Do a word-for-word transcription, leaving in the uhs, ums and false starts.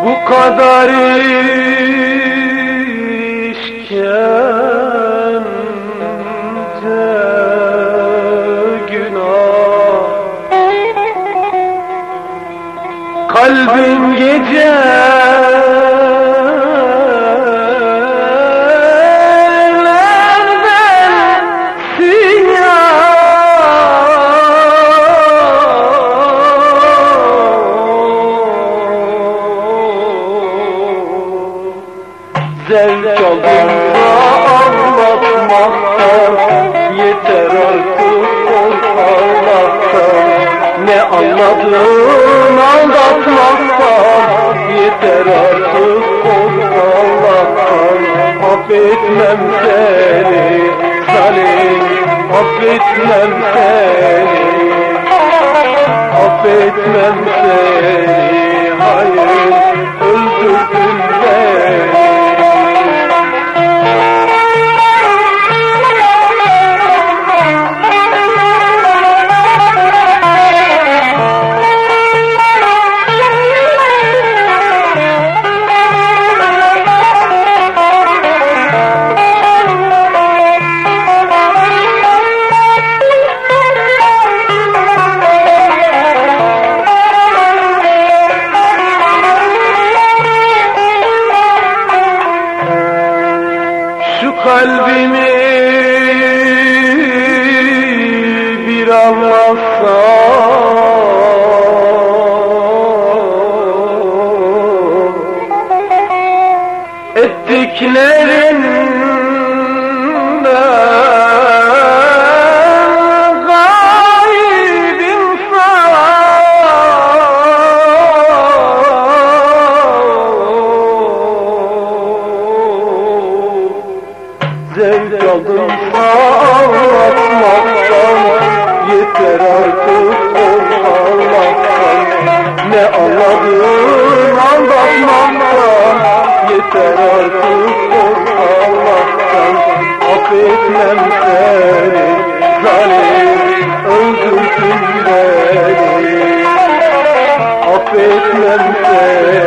Bu kadar işkence günah, kalbim gecelerden zevk aldım da anlatmaktan, yeter artık ol Allah'tan. Ne anladın aldatmaktan, yeter artık ol Allah'tan. Affetmem seni zalim, affetmem seni, affetmem seni, hayır öldürdün beni. Kalbimi bir anlatsam, ettiklerinden gayb insan. Zevk aldım ağlatmaktan, yeter artık ol Allah'tan. Ne anladın aldatmaktan, yeter artık ol Allah'tan. Affetmem seni zalim, öldürdün beni. Affetmem seni.